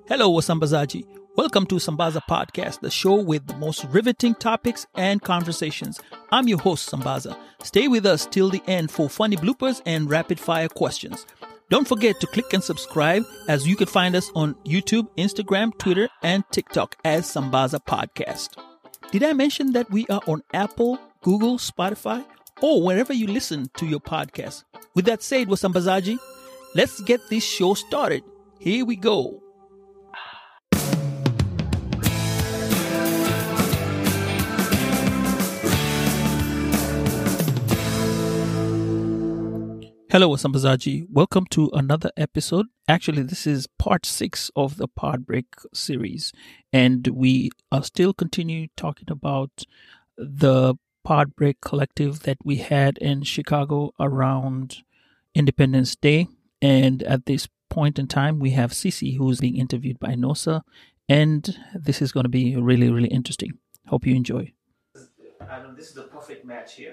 Hello, Wasambazaji. Welcome to Sambaza Podcast, the show with the most riveting topics and conversations. I'm your host, Sambaza. Stay with us till the end for funny bloopers and rapid-fire questions. Don't forget to click and subscribe, as you can find us on YouTube, Instagram, Twitter, and TikTok as Sambaza Podcast. Did I mention that we are on Apple, Google, Spotify, or wherever you listen to your podcast? With that said, Wasambazaji, let's get this show started. Here we go. Hello, Wasambazaji. Welcome to another episode. Actually, this is part 6 of the Podbreak series, and we are still continue talking about the Podbreak collective that we had in Chicago around Independence Day. And at this point in time, we have Cece, who's being interviewed by Nosa, and this is going to be really, really interesting. Hope you enjoy. I know this is the perfect match here.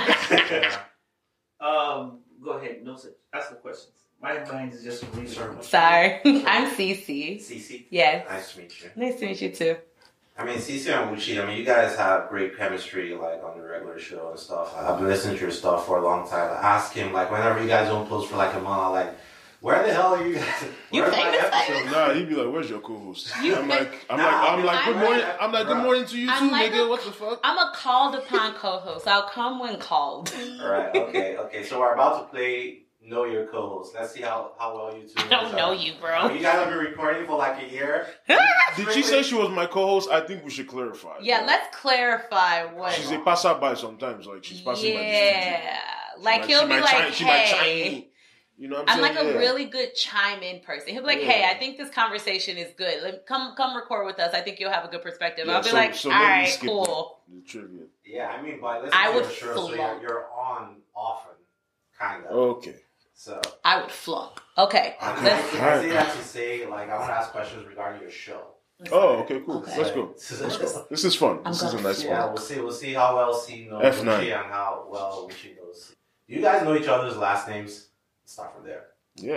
Go ahead, Nosa. Ask the questions. My mind is just really Sorry. I'm Cece. Cece? Yes. Nice to meet you. Nice to meet you too. I mean, Cece and Uchi, you guys have great chemistry, like, on the regular show and stuff. I've been listening to your stuff for a long time. I ask him, like, whenever you guys don't post for, like, a month, I'm like, where the hell are you guys? You famous? Nah, he'd be like, "Where's your co-host?" I'm like, "Good morning." I'm like, "Good morning to you too, nigga." What the fuck? I'm a called upon co-host. I'll come when called. All right. Okay. So we're about to play Know Your Co-Host. Let's see how well you two. I don't know you, bro. You guys have been recording for like a year. Did she say she was my co-host? I think we should clarify. Yeah, let's clarify what. She's a passerby sometimes. Like she's passing by. Yeah, like he'll be like, she might chime "Hey." in. You know what I'm saying? saying? Like a really good chime in person. He'll be like, "Hey, I think this conversation is good. Come record with us. I think you'll have a good perspective." I'll be like, "All right, cool." The trivia. Yeah, I mean, but listen, I would sure, so you're on often, kind of. Okay. So I would flunk. Okay. I say that to say, like, I want to ask questions regarding your show. Oh, okay, cool. Okay. Let's go. This is fun. This is a nice one. Yeah, we'll see how well C knows F9 Uchi and how well Uchi knows C. Do you guys know each other's last names? Let's start from there. Yeah.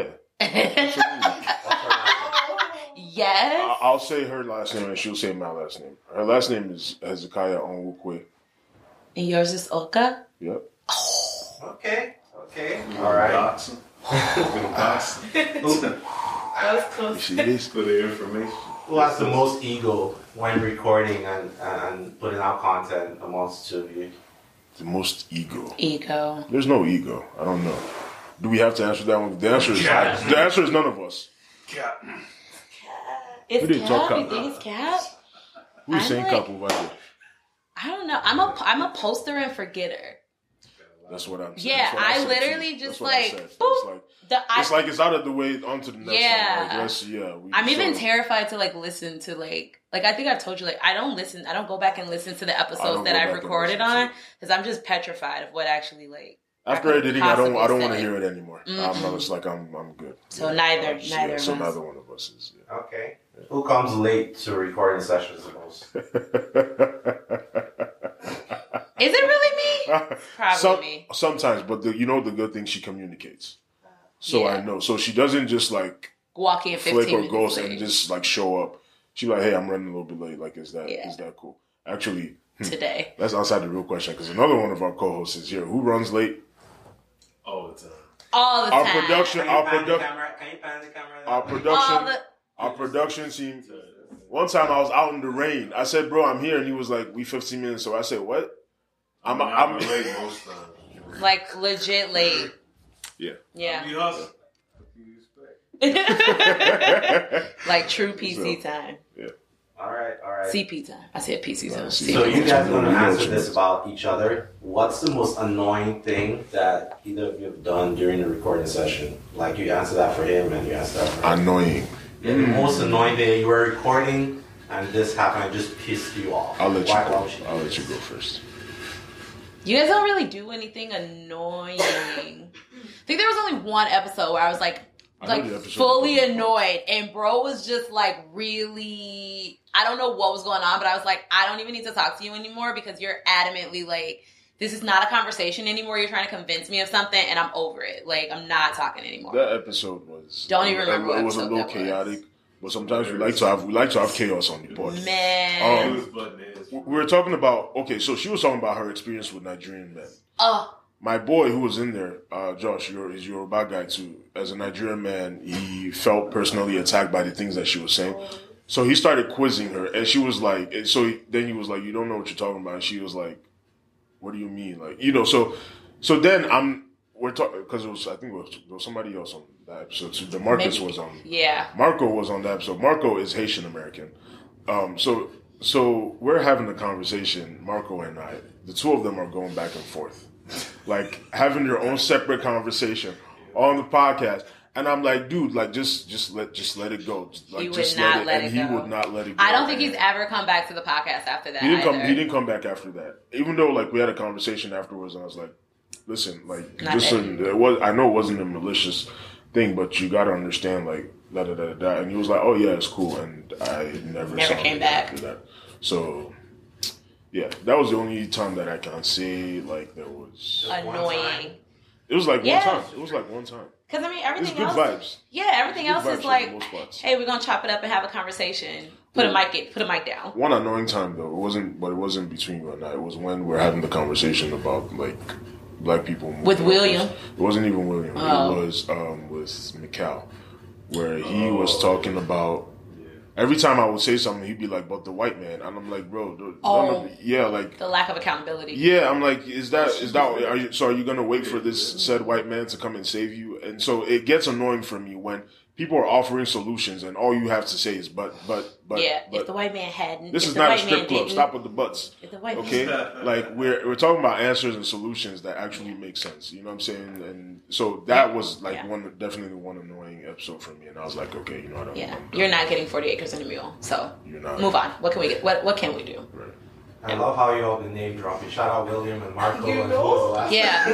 Yes. I'll say her last name and she'll say my last name. Her last name is Hezekiah Onwukwe. And yours is Oka? Yep. Oh. Okay. All right. That's close. She is. For the information. Who has the most ego when recording and putting out content amongst the two of you? The most ego. Ego. There's no ego. I don't know. Do we have to answer that one? The answer is none of us. Cap. It's We didn't Cap? talk You Cap. think it's Cap? Who's saying like- Cap over here? I don't know. I'm a poster and forgetter. That's what I'm saying. Yeah, That's what I said literally too. just That's what I like, said. boop. It's like it's out of the way onto the next Yeah. one. I'm even terrified to like listen to like I think I've told you like I don't go back and listen to the episodes that I've recorded on because I'm just petrified of what actually like. After editing, I don't want to say. hear it anymore. Mm-hmm. It's like I'm good. So neither of us. So neither one of us is. Yeah. Okay. Who comes late to recording sessions the most? Is it really me? Probably me. Sometimes, but the good thing, she communicates. So Yeah. I know. So she doesn't just like Walk in 15 flick or minutes ghost late. and just like show up. She's like, "Hey, I'm running a little bit late. Like, is that cool?" Actually, today. that's outside the real question because another one of our co-hosts is here. Who runs late? All the time. All the Our time. production, Can you pan the camera? Our production team. One time I was out in the rain. I said, "Bro, I'm here," and he was like, "We 15 minutes." So I said, "What?" I'm late most times. Like legit late. Yeah. Yeah. You hustle. You expect. Like true PC time. Yeah. All right. CP time. I said PC time. So you guys are going to answer this about each other. What's the most annoying thing that either of you have done during the recording session? Like you answer that for him and you answer that for him. Annoying. Yeah, the most annoying thing, you were recording and this happened and just pissed you off. I'll let you Why go. would I'll let you go first. You guys don't really do anything annoying. I think there was only one episode where I was like fully annoyed, and bro was just like really. I don't know what was going on, but I was like, I don't even need to talk to you anymore because you're adamantly like, this is not a conversation anymore. You're trying to convince me of something, and I'm over it. Like, I'm not talking anymore. That episode was. Don't even remember what It was a episode little that chaotic. But sometimes we like to have chaos on the pod. Man. We were talking about, okay, so she was talking about her experience with Nigerian men. My boy who was in there, Josh, is Yoruba guy too. As a Nigerian man, he felt personally attacked by the things that she was saying. So he started quizzing her, and she was like, then he was like, you don't know what you're talking about. And she was like, what do you mean? Like, so then we're talking, because there was somebody else on that episode. So DeMarcus was on. Yeah. Marco was on that episode. Marco is Haitian American. So we're having a conversation, Marco and I. The two of them are going back and forth, like having their own separate conversation on the podcast. And I'm like, dude, like just let it go. Like, he would not let it go. He would not let it go. I don't think he's ever come back to the podcast after that. He didn't come back after that. Even though like we had a conversation afterwards, and I was like, listen, like I know it wasn't a malicious thing, but you got to understand, like da da da da. And he was like, oh yeah, it's cool. And I never came back after that. So yeah, that was the only time that I can say like there was annoying. It was like one time. It was like one time. Because I mean, everything else. Vibes. Yeah, everything else is like, hey, we're gonna chop it up and have a conversation. Put a mic down. One annoying time though, it wasn't between you and I. It was when we were having the conversation about like black people with William. It wasn't even William. It was with Mikal, where he was talking about. Every time I would say something, he'd be like, "But the white man," and I'm like, "Bro, like the lack of accountability." Yeah, I'm like, are you gonna wait for this said white man to come and save you? And so it gets annoying for me when people are offering solutions and all you have to say is but. Yeah, if the white man hadn't, this is not a strip club. Stop with the buts. Okay, like we're talking about answers and solutions that actually make sense. You know what I'm saying? And so that was like definitely one annoying episode for me. And I was like, okay, I don't. Yeah, you're not getting 40 acres and a mule. So move on. What can we get? What can we do? Right. I love how you all been name dropping. Shout out William and Marco. And who was the last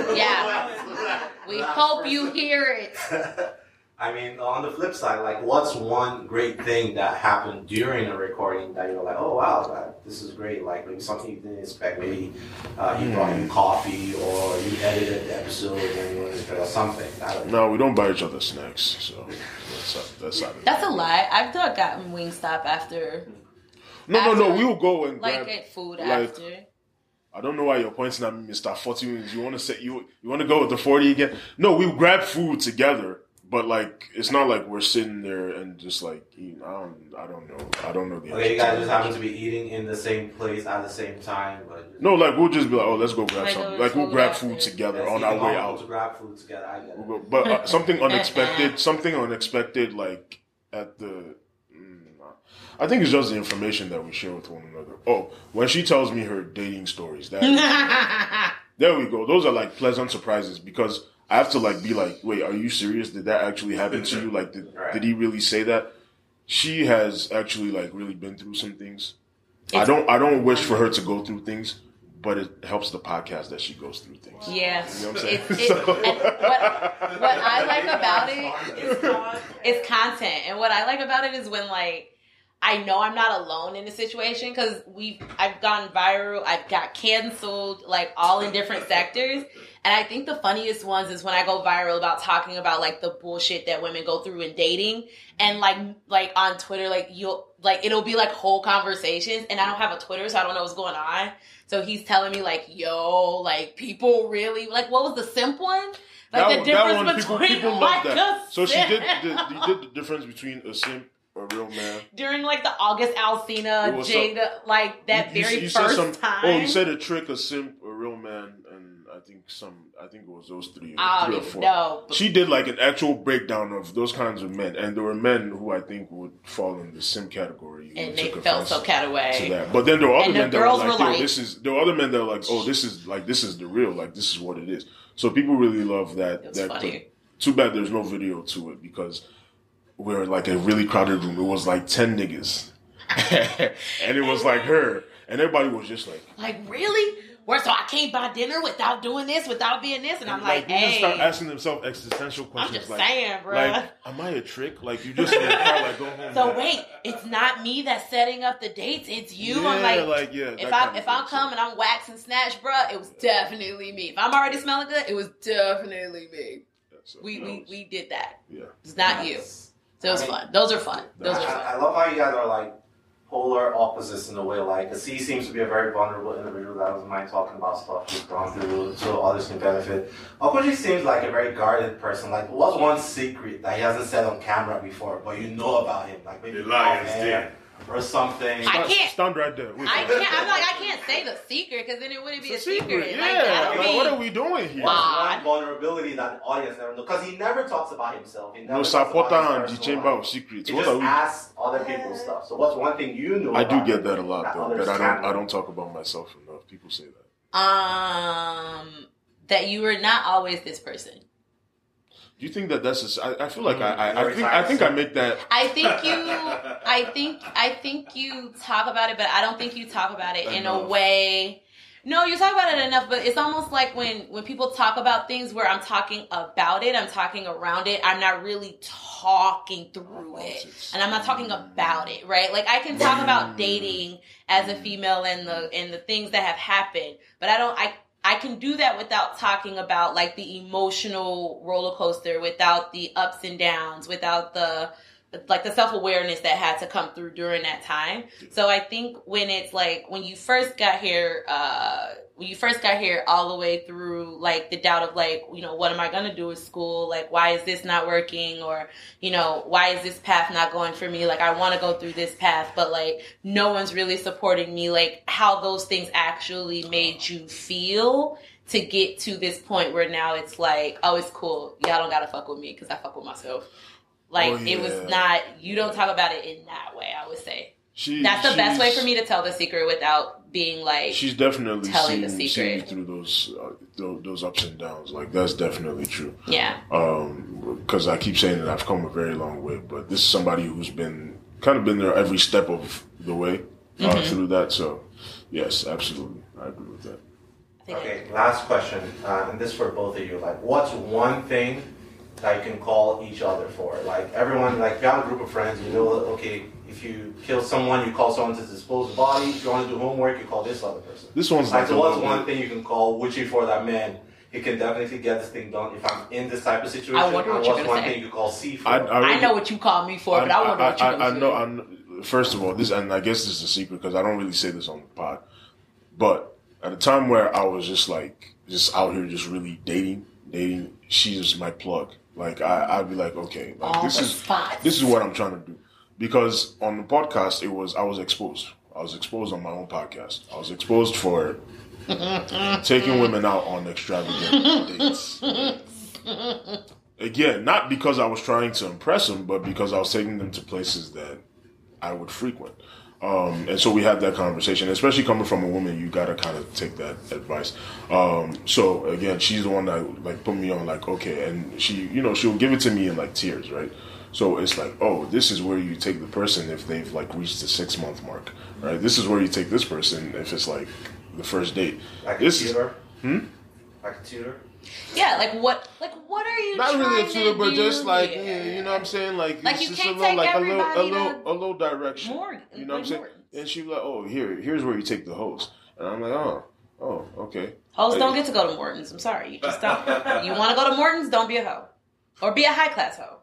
Yeah. We hope you hear it. I mean, on the flip side, like, what's one great thing that happened during a recording that you're like, oh, wow, this is great. Like, maybe something you didn't expect. Maybe he brought you coffee or you edited the episode and you wanted to something. No, we don't buy each other snacks. So that's a lie. I've gotten Wingstop after. No. We will go and grab, get food after. I don't know why you're pointing at me, Mr. 40 minutes. You want to say you want to go with the 40 again? No, we grab food together. But like, it's not like we're sitting there and just like eating. I don't know. Okay, you guys just happen to be eating in the same place at the same time, but no, like we'll just be like, oh, let's go grab something. Like we'll grab food together on our way out. To grab food together, I get it. But something unexpected, like at the. I think it's just the information that we share with one another. Oh, when she tells me her dating stories, there we go. Those are like pleasant surprises because. I have to be like, wait, are you serious? Did that actually happen to you? Like, did he really say that? She has actually really been through some things. I don't wish for her to go through things, but it helps the podcast that she goes through things. Yeah. You know what I'm saying? What I like about it is content. And what I like about it is when I know I'm not alone in the situation because I've gone viral, I've got canceled, all in different sectors. And I think the funniest ones is when I go viral about talking about the bullshit that women go through in dating. And like on Twitter, it'll be whole conversations. And I don't have a Twitter, so I don't know what's going on. So he's telling me yo, people really, what was the simp one? The difference between people love that. So she did the difference between a simp. A real man. During the August Alsina, Jada, that very first time. Oh, you said a trick, a simp, a real man, and I think it was those three. I don't even know. She did an actual breakdown of those kinds of men, and there were men who I think would fall in the simp category. And they felt so cat away. To that. But then there were other men that were there were other men that were like, oh, this is the real, this is what it is. So people really love that. It's funny. Too bad there's no video to it because we're a really crowded room. It was 10 niggas. And it was her. And everybody was just really? So I can't buy dinner without doing this, without being this? And I'm hey. People start asking themselves existential questions. I'm just saying, bro. Am I a trick? You just in the car, go home. So wait, it's not me that's setting up the dates. It's you. Yeah, I'm if I come and I'm waxing snatch, bro, it was definitely me. If I'm already smelling good, it was definitely me. Yeah, so we did that. Yeah. It's not you. So it was fun. Those are fun. Those are fun. I love how you guys are like polar opposites in a way. Like, C seems to be a very vulnerable individual that doesn't mind talking about stuff he's gone through so others can benefit. Okoji seems like a very guarded person. Like, what's one secret that he hasn't said on camera before, but you know about him? Like, maybe off air or something. I can't. Stand right there. I can't. I'm like, I can't say the secret because then it wouldn't be a secret. Yeah. Like, what are we doing here? One vulnerability that the audience never knows, because he never talks about himself. He never No, talks about Sapota and his the personal Chamber life. of Secrets. He What just are we? asks other people's stuff. So what's one thing you know? I do about get him that a lot, though. others But can't I know? don't talk about myself enough. People say that. That you were not always this person. Do you think that that's? I feel like I think I make that. I think you talk about it, but I don't think you talk about it in a way. No, you talk about it enough, but it's almost like when people talk about things where I'm talking about it, I'm talking around it, I'm not really talking through it, and I'm not talking about it, right? Like, I can talk about dating as a female and the things that have happened, but I can do that without talking about like the emotional roller coaster, without the ups and downs, without the self-awareness that had to come through during that time. So I think when it's like, when you first got here all the way through like the doubt of like, you know, what am I going to do with school? Like, why is this not working? Or, you know, why is this path not going for me? Like, I want to go through this path, but like, no one's really supporting me. Like, how those things actually made you feel to get to this point where now it's like, oh, it's cool. Y'all don't got to fuck with me because I fuck with myself. Like, It was not, you don't talk about it in that way, I would say. That's the best way for me to tell the secret without being like, she's definitely telling the seen secret through those ups and downs. Like, that's definitely true. Yeah. Because I keep saying that I've come a very long way, but this is somebody who's been there every step of the way through that. So, yes, absolutely, I agree with that. Okay, last question, and this for both of you. Like, what's one thing that you can call each other for? Like, everyone, like, you have a group of friends, you know, okay, if you kill someone, you call someone to dispose the body. If you want to do homework, you call this other person. This one's like, so what's one thing you can call Wuchi for that man? He can definitely get this thing done if I'm in this type of situation. I wonder what you're what's gonna one say. thing you call C for? I know what you call me for, but I wonder what you're going to say. I know. First of all, this, and I guess this is a secret because I don't really say this on the pod, but at a time where I was just out here just really dating, she's my plug. Like, I'd be like, okay, like, this is what I'm trying to do. Because on the podcast, I was exposed. I was exposed on my own podcast. I was exposed for taking women out on extravagant dates. Again, not because I was trying to impress them, but because I was taking them to places that I would frequent. And so we had that conversation, especially coming from a woman, you gotta kind of take that advice. So again, she's the one that like put me on like, okay, and she, you know, she'll give it to me in like tears, right? So it's like, oh, this is where you take the person if they've like reached the 6-month mark, right? This is where you take this person if it's like the first date. Like this a tutor? Like a tutor? Yeah, like what are you not trying really a tutor, to but do just like, here? yeah, you know what I'm saying? Like you it's just can't a little, take like everybody a little direction. You know what I'm saying? Morton's. And she was like, oh, here's where you take the hose. And I'm like, oh, okay. Hoes don't get to go to Morton's. I'm sorry, you just don't. You want to go to Morton's? Don't be a hoe, or be a high class hoe.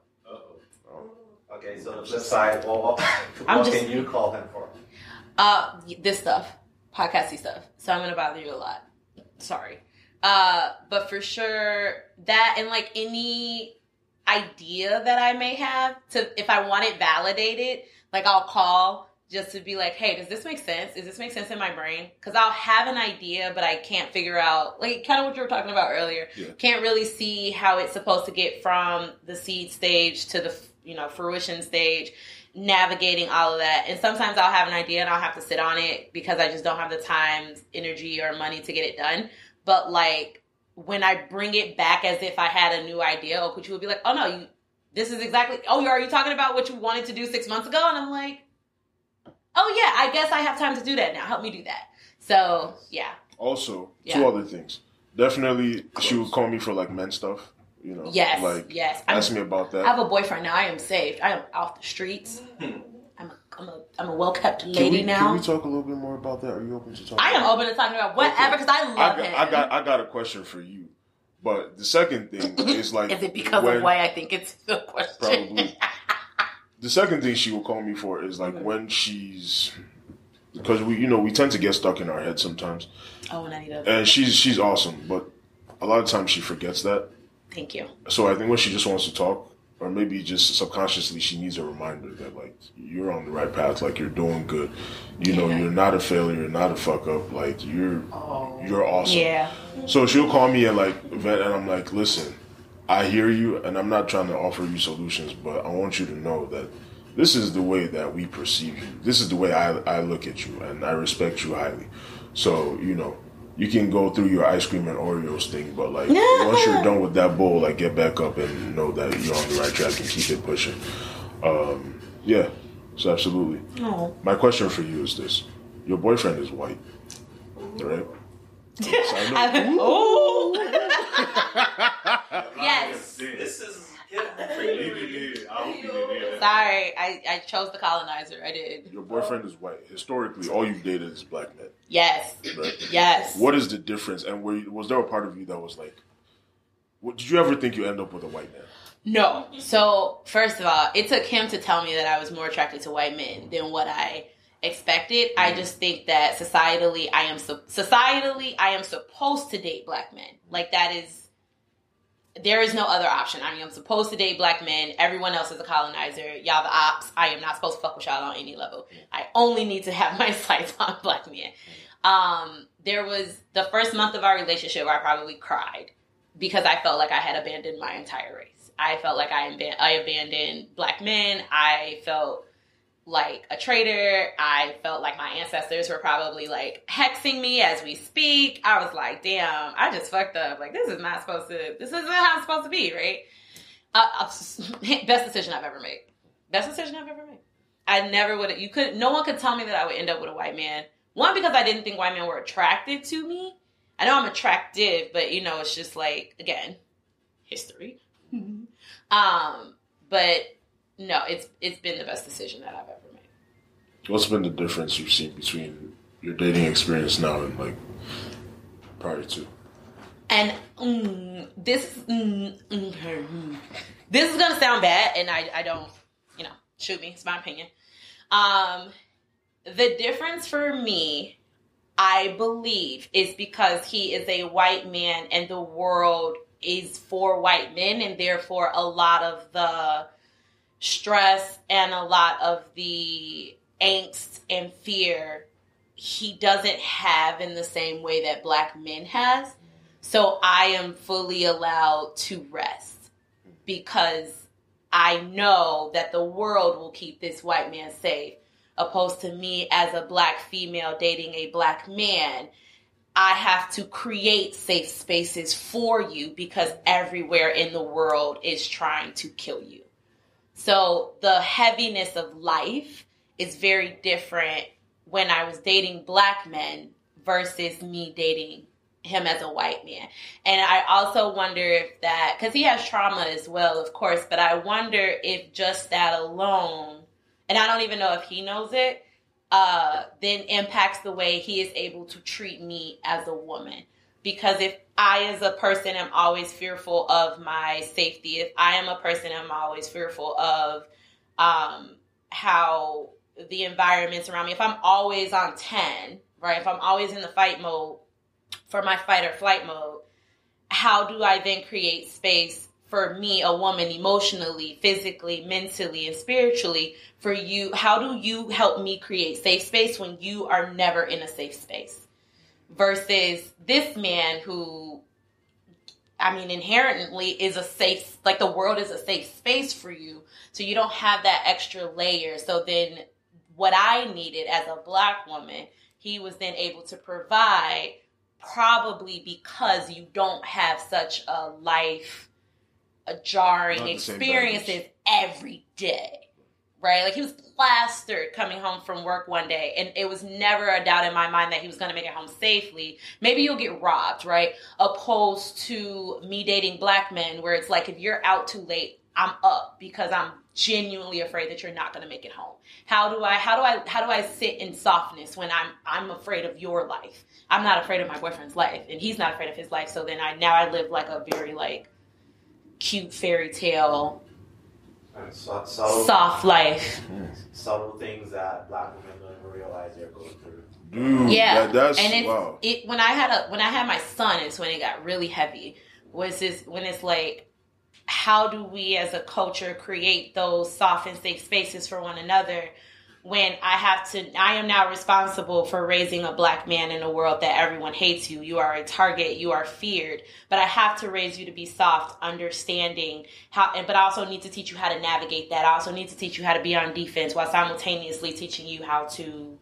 Okay, so the flip side, what can you call him for? This stuff, podcasty stuff. So I'm gonna bother you a lot. Sorry. But for sure that, and like any idea that I may have if I want it validated, like I'll call just to be like, hey, does this make sense? Does this make sense in my brain? Because I'll have an idea, but I can't figure out, like kind of what you were talking about earlier. Yeah. Can't really see how it's supposed to get from the seed stage to the, fruition stage, navigating all of that. And sometimes I'll have an idea and I'll have to sit on it because I just don't have the time, energy, or money to get it done. But like when I bring it back as if I had a new idea, Okuchi would be like, oh no, this is exactly, are you talking about what you wanted to do 6 months ago? And I'm like, oh yeah, I guess I have time to do that now. Help me do that. So yeah. Also, two other things. Definitely, she would call me for like men stuff. Yes. Ask me about that. I have a boyfriend now. I am saved. I am off the streets. I'm a well-kept lady now. Can we talk a little bit more about that? Are you open to talking? I am open to talking about whatever because I love him. I got a question for you. But the second thing is like... Is it because of why I think it's a question? Probably. The second thing she will call me for is like when she's, because we tend to get stuck in our head sometimes. Oh, and I need and she's awesome, but a lot of times she forgets that. Thank you. So I think when she just wants to talk, or maybe just subconsciously she needs a reminder that like you're on the right path, like you're doing good. You're not a failure, you're not a fuck up, like you're awesome. Yeah. So she'll call me and like vent, and I'm like, listen, I hear you, and I'm not trying to offer you solutions, but I want you to know that this is the way that we perceive you. This is the way I look at you, and I respect you highly. So, you can go through your ice cream and Oreos thing, but like once you're done with that bowl, like get back up and know that you're on the right track and keep it pushing. Yeah, so absolutely. Oh. My question for you is this. Your boyfriend is white, right? Oh. Yes. This is Sorry, I chose the colonizer. I did. Your boyfriend is white. Historically, all you've dated is black men. Yes. Right? Yes. What is the difference? And was there a part of you that was like, did you ever think you end up with a white man? No. So, first of all, it took him to tell me that I was more attracted to white men than what I expected. I just think that societally I am supposed to date black men. Like there is no other option. I mean, I'm supposed to date black men. Everyone else is a colonizer. Y'all the ops. I am not supposed to fuck with y'all on any level. I only need to have my sights on black men. There was the first month of our relationship where I probably cried because I felt like I had abandoned my entire race. I felt like I abandoned black men. I felt like a traitor. I felt like my ancestors were probably like hexing me as we speak. I was like, damn, I just fucked up. Like, this isn't how it's supposed to be, right? Best decision I've ever made. I never would have, no one could tell me that I would end up with a white man. One, because I didn't think white men were attracted to me. I know I'm attractive, but it's just like, again, history. But no, it's been the best decision that I've ever made. What's been the difference you've seen between your dating experience now and like prior to? And this is gonna sound bad, and I don't, shoot me. It's my opinion. The difference for me, I believe, is because he is a white man, and the world is for white men, and therefore a lot of the stress and a lot of the angst and fear he doesn't have in the same way that black men has. So I am fully allowed to rest because I know that the world will keep this white man safe, opposed to me as a black female dating a black man. I have to create safe spaces for you because everywhere in the world is trying to kill you. So the heaviness of life is very different when I was dating black men versus me dating him as a white man. And I also wonder if that, because he has trauma as well, of course, but I wonder if just that alone, and I don't even know if he knows it, then impacts the way he is able to treat me as a woman. Because if I, as a person, am always fearful of my safety, if I am a person, I'm always fearful of how the environment's around me, if I'm always on 10, right, if I'm always in the fight mode, for my fight or flight mode, how do I then create space for me, a woman, emotionally, physically, mentally, and spiritually, for you? How do you help me create safe space when you are never in a safe space? Versus this man who, inherently is a safe, like the world is a safe space for you. So you don't have that extra layer. So then what I needed as a black woman, he was then able to provide, probably because you don't have such a jarring experiences every day. Right? Like, he was plastered coming home from work one day, and it was never a doubt in my mind that he was going to make it home safely. Maybe you'll get robbed, right? Opposed to me dating black men, where it's like, if you're out too late, I'm up because I'm genuinely afraid that you're not going to make it home. How do I sit in softness when I'm afraid of your life? I'm not afraid of my boyfriend's life, and he's not afraid of his life. So then I live like a very like cute fairy tale And subtle, soft life. subtle things that black women don't even realize they're going through. Dude, Yeah, that's and it's wow. when I had my son, it's when it got really heavy. When it's like, how do we as a culture create those soft and safe spaces for one another? When I am now responsible for raising a black man in a world that everyone hates you. You are a target. You are feared. But I have to raise you to be soft, understanding but I also need to teach you how to navigate that. I also need to teach you how to be on defense while simultaneously teaching you how to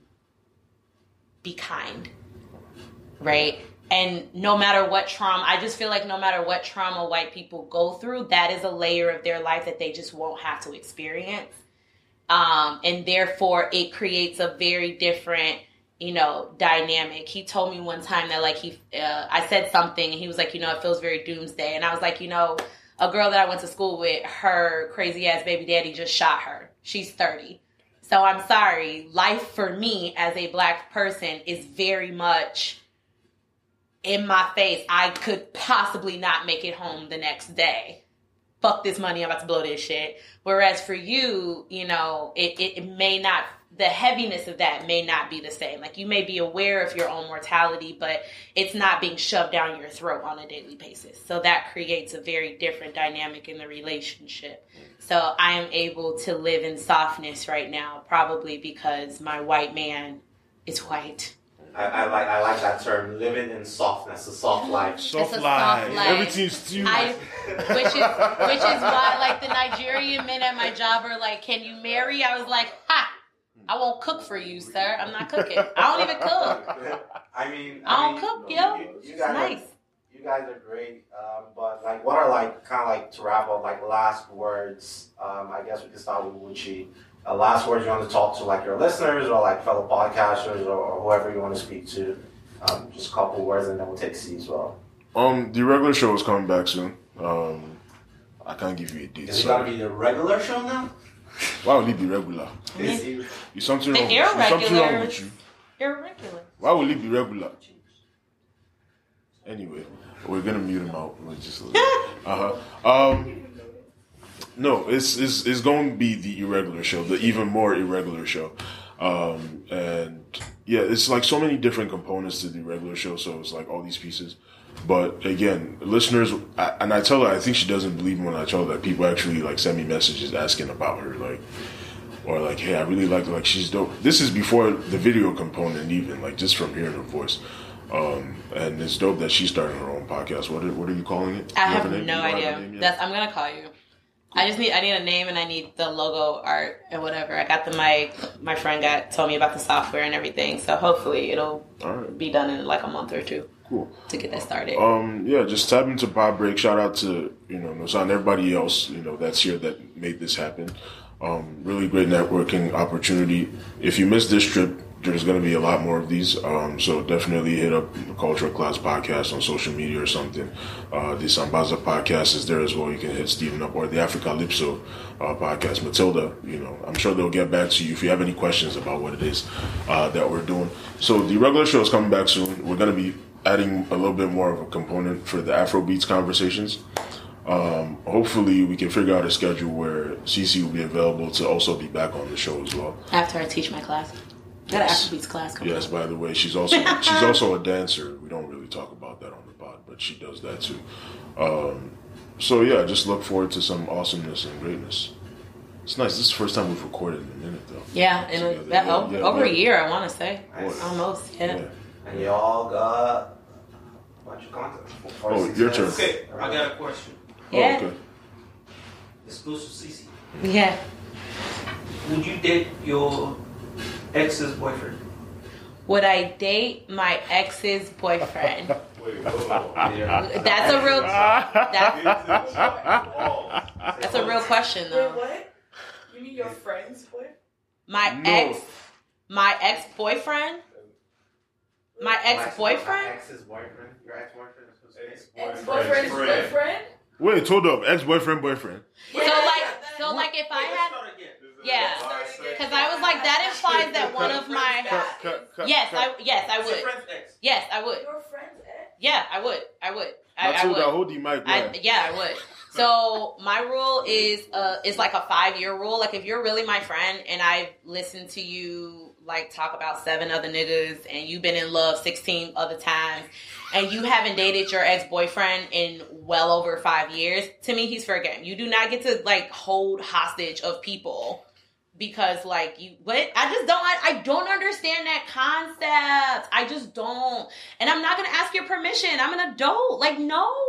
be kind. Right? And no matter what trauma, I just feel like no matter what trauma white people go through, that is a layer of their life that they just won't have to experience. And therefore it creates a very different, dynamic. He told me one time that I said something and he was like, it feels very doomsday. And I was like, a girl that I went to school with, her crazy ass baby daddy just shot her. She's 30. So I'm sorry. Life for me as a black person is very much in my face. I could possibly not make it home the next day. Fuck this money, I'm about to blow this shit. Whereas for you, it may not, the heaviness of that may not be the same. Like, you may be aware of your own mortality, but it's not being shoved down your throat on a daily basis. So that creates a very different dynamic in the relationship. So I am able to live in softness right now, probably because my white man is white. I like that term, living in softness, a soft life. Soft life. Everything's too. Which is why, like, the Nigerian men at my job are like, "Can you marry?" I was like, "Ha! I won't cook for you, sir. I'm not cooking. I don't even cook. I don't cook, yo. You guys nice. You guys are great, but like, what are to wrap up, last words? I guess we can start with Wuchi. Last words you want to talk to your listeners or fellow podcasters or whoever you want to speak to. Just a couple words and then we'll take C as well. The regular show is coming back soon. I can't give you a date. Is it gotta be the regular show now? Why would it be regular? Is something wrong? Something wrong with you? Irregular. Why would it be regular? Anyway, we're gonna mute him out. We're just No, it's going to be the irregular show, the even more irregular show. And yeah, it's like so many different components to the regular show. So it's like all these pieces. But again, listeners, I tell her, I think she doesn't believe me when I tell her that people actually send me messages asking about her, or hey, I really like she's dope. This is before the video component even, just from hearing her voice. And it's dope that she started her own podcast. What are you calling it? I have no idea. I'm gonna call you. I need a name and I need the logo art and whatever. I got the mic. My friend told me about the software and everything. So hopefully it'll be done in a month or two. Cool. To get that started. Yeah, just tap into Pod Break. Shout out to, Nosan and everybody else, that's here that made this happen. Really great networking opportunity. If you missed this trip, there's going to be a lot more of these. So definitely hit up the Cultural Class Podcast on social media or something. The Sambaza Podcast is there as well. You can hit Steven up, or the Africalypso Podcast. Matilda, I'm sure they'll get back to you if you have any questions about what it is that we're doing. So the regular show is coming back soon. We're going to be adding a little bit more of a component for the Afrobeats conversations. Hopefully we can figure out a schedule where Cece will be available to also be back on the show as well. After I teach my class. I got an Afrobeats class coming up. Yes, by the way, she's also a dancer. We don't really talk about that on the pod, but she does that too. So yeah, just look forward to some awesomeness and greatness. It's nice. This is the first time we've recorded in a minute, though. Yeah, over a year, I want to say. Nice. Almost, yeah. And y'all got a bunch of content. Oh, your turn. Okay, I got a question. Yeah. Oh, okay. Exclusive CC. Yeah. Would you date your ex's boyfriend? Would I date my ex's boyfriend? Wait, That's a real. That's a real question, though. Wait, what? You mean your friend's boyfriend? My ex-boyfriend? My ex-boyfriend? My ex's boyfriend? Your ex-boyfriend? Ex-boyfriend's boyfriend? Wait, hold up. Ex-boyfriend, boyfriend. So if I had... Yeah. Because I was like, that implies that one of my... Yes, I would. Yes, I would. Your friend's ex? Yeah, I would. Matilda, hold the mic. I would. So my rule is like a 5-year rule. Like if you're really my friend and I've listened to you like talk about 7 other niggas and you've been in love 16 other times and you haven't dated your ex-boyfriend in well over 5 years, to me he's fair game. You do not get to like hold hostage of people because like I don't understand that concept. I just don't. And I'm not going to ask your permission. I'm an adult. Like,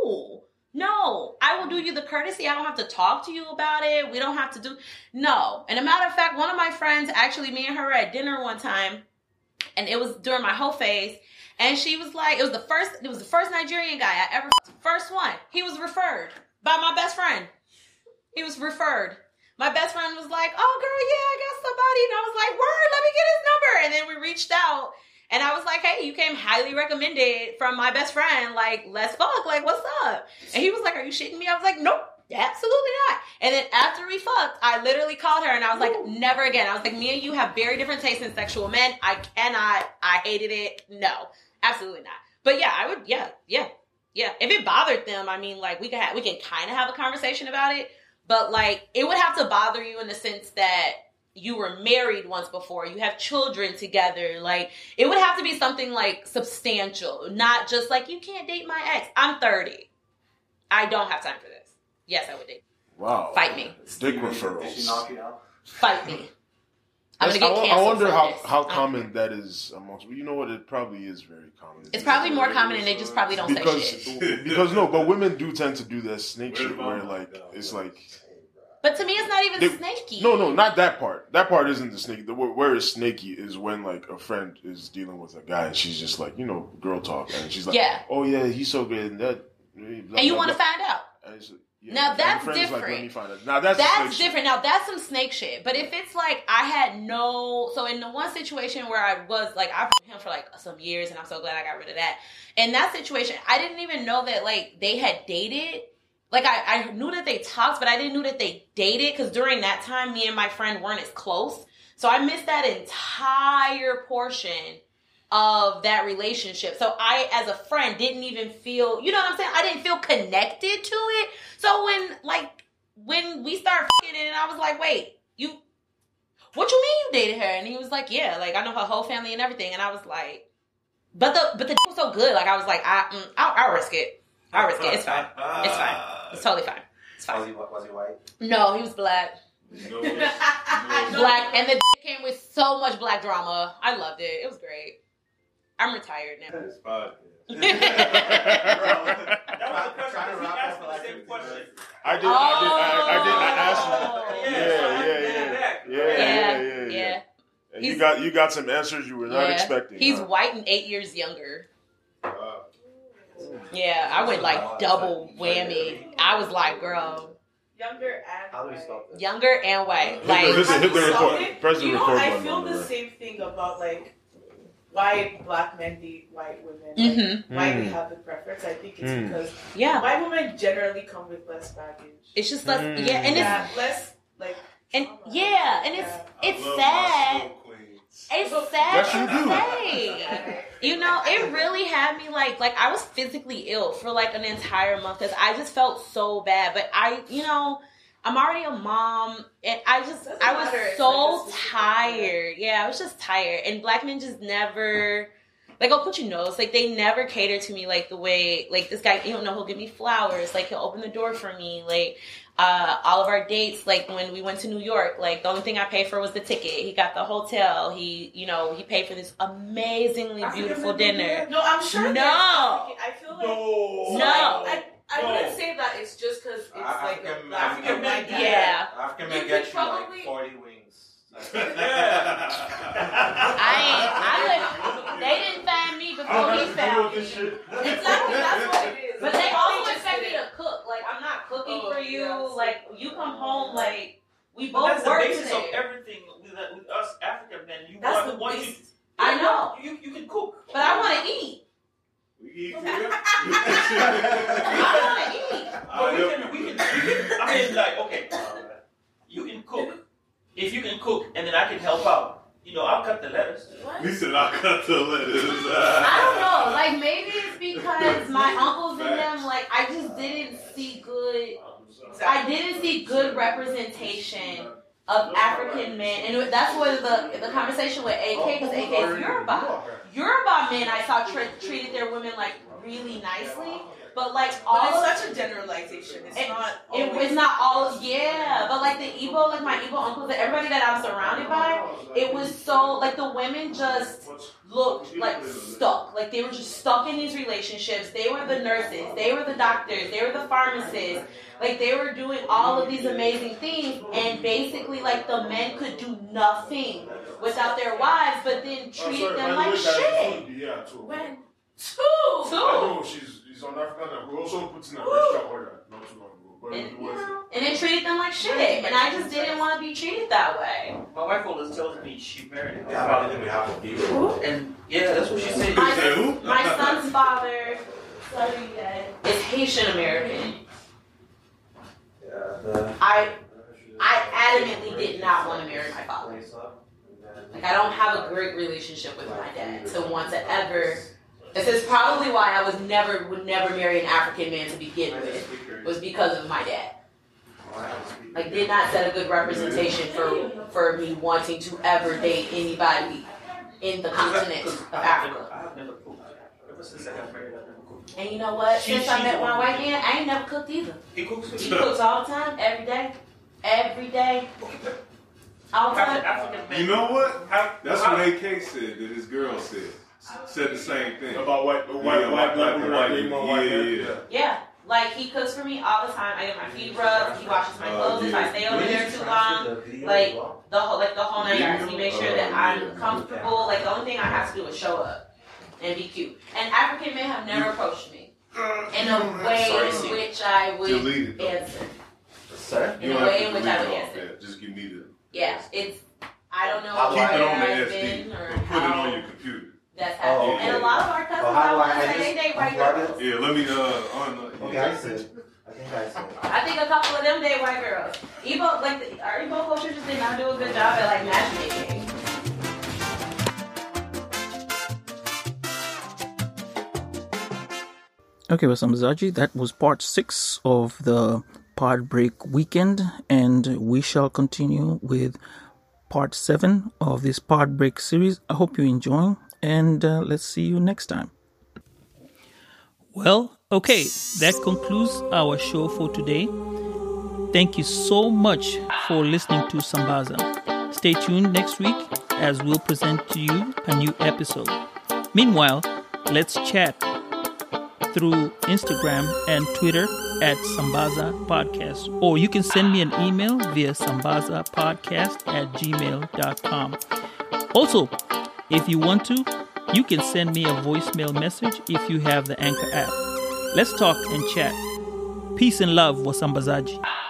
no, I will do you the courtesy. I don't have to talk to you about it. We don't have to do, no. And a matter of fact, one of my friends, actually me and her were at dinner one time and it was during my whole phase. And she was like, it was the first Nigerian guy I ever, first one. He was referred by my best friend. He was referred. My best friend was like, oh, girl, yeah, I got somebody. And I was like, word, let me get his number. And then we reached out. And I was like, hey, you came highly recommended from my best friend. Like, let's fuck. Like, what's up? And he was like, are you shitting me? I was like, nope, absolutely not. And then after we fucked, I literally called her and I was like, never again. I was like, me and you have very different tastes in sexual men. I hated it. No, absolutely not. But yeah, I would, yeah. If it bothered them, I mean, like, we can kind of have a conversation about it. But like, it would have to bother you in the sense that you were married once before, you have children together. Like, it would have to be something like substantial, not just like, you can't date my ex. I'm 30. I don't have time for this. Yes, I would date. Wow. Fight me. Dick referrals. Did she knock you out? Fight me. I'm gonna get canceled. I wonder for this. how common that is amongst. You know what? It probably is very common. It's probably more common, and they just probably don't say shit. Because no, but women do tend to do that snake shit where like it's like. But to me, it's not even snaky. No, not that part. That part isn't the snake. Where it's snaky is when like a friend is dealing with a guy and she's just like, girl talk, and she's like, oh yeah, he's so good, and that. And you want to find out. Yeah, now that's different. Like, let me find out. Now that's different. Shit. Now that's some snake shit. But if it's like I had so in the one situation where I was like I've been with him for like some years, and I'm so glad I got rid of that. In that situation, I didn't even know that like they had dated. Like, I knew that they talked, but I didn't know that they dated, because during that time, me and my friend weren't as close. So I missed that entire portion of that relationship. So I, as a friend, didn't even feel, you know what I'm saying? I didn't feel connected to it. So when we started fucking and I was like, wait, what you mean you dated her? And he was like, yeah, like, I know her whole family and everything. And I was like, but the was so good. Like, I was like, I'll risk it. I'll risk it. It's fine. It's fine. It's totally fine. It's fine. Was he white? No, he was black. Black, and the dick came with so much black drama. I loved it. It was great. I'm retired now. It's fine. I asked you. Yeah. And you got some answers you were not expecting. He's white and 8 years younger. Yeah, I went like double whammy. I was like, girl. Younger and white. Like, hit the record. Press the record button. I feel the same thing about like why black men date white women. Mm-hmm. Why we have the preference. I think it's because white women generally come with less baggage. It's just less, and it's less like, and it's sad. It's sad to say. You know, it really had me like I was physically ill for like an entire month because I just felt so bad. But I'm already a mom, and I was so tired. Yeah, I was just tired. And black men just never, like, I'll put you nose, like, they never cater to me like the way, like, this guy, he'll give me flowers, like, he'll open the door for me, like, all of our dates, like, when we went to New York, like, the only thing I paid for was the ticket. He got the hotel. He paid for this amazingly beautiful dinner. No, I'm sure. No. I feel like no. I wouldn't say that it's just because it's like African men. Yeah. African men get you like 40 wings. They didn't find me before he found me. Exactly, that's what it is. But they also expect me to cook. Like, I'm not cooking for you. Yes. Like, you come home, like, we both work today. That's the basis of everything with us African men. I know. You can cook. But I want to eat. We eat I want to eat. I mean, like, okay, you can cook. If you can cook, and then I can help out. I'll cut the lettuce. He said, I'll cut the lettuce. I don't know. Like, Like, maybe it's because my uncles and them, like, I just didn't see good. I didn't see good representation of African men, and that's where the conversation with AK, because AK is Yoruba. Yoruba men, I saw treated their women like really nicely, but like all it's such a generalization. It's not all. Yeah, but like the Igbo, like my Igbo uncles, everybody that I'm surrounded by, it was so like the women just looked like stuck. Like they were just stuck in these relationships. They were the nurses, they were the doctors, they were the pharmacists. Like they were doing all of these amazing things, and basically like the men could do nothing without their wives, but then treated them like shit. Yeah, two. When two. I know she's on African now. We also put in an extra order not too long ago. But And then treated them like shit, and I just didn't want to be treated that way. My wife always tells me she married Yeah, I didn't even have a people. and yeah, that's what she said. My son's father, is Haitian American. I adamantly did not want to marry my father. Like I don't have a great relationship with my dad to want to ever. This is probably why I would never marry an African man to begin with. Was because of my dad. Like did not set a good representation for me wanting to ever date anybody in the continent of Africa. I have never cooked. Ever since I got married, I've never cooked. And you know what? Since I met my white man, I ain't never cooked either. He cooks. He cooks all the time, every day, all the time. African men. You know what? That's what AK said that his girl said the same thing. About white Yeah, like he cooks for me all the time. I get my feet rubbed. He washes my clothes if I stay over there too long. Like the whole 9 yards. He makes sure that I'm comfortable. Like the only thing I have to do is show up and be cute. And African men have never approached me in a way in which I would answer. Sir? In a way in which I would answer. Just give me the. Yeah, it's. I don't know Keep it where on the I've SD. been or Put it how on your computer. that's happening. okay. And a lot of our cousins, how do I I say they date white girls. Yeah, let me Okay, I see. I think I see. I think a couple of them date white girls. Igbo, like our Igbo culture just did not do a good job at like matchmaking. Okay, Wasambazaji, that was part 6 of the Pod Break weekend, and we shall continue with part 7 of this Pod Break series. I hope you're enjoying, and let's see you next time. Well, okay, that concludes our show for today. Thank you so much for listening to Sambaza. Stay tuned next week as we'll present to you a new episode. Meanwhile, let's chat through Instagram and Twitter at Sambaza Podcast, or you can send me an email via sambazapodcast@gmail.com. Also, if you want to, you can send me a voicemail message if you have the Anchor app. Let's talk and chat. Peace and love, Wasambazaji.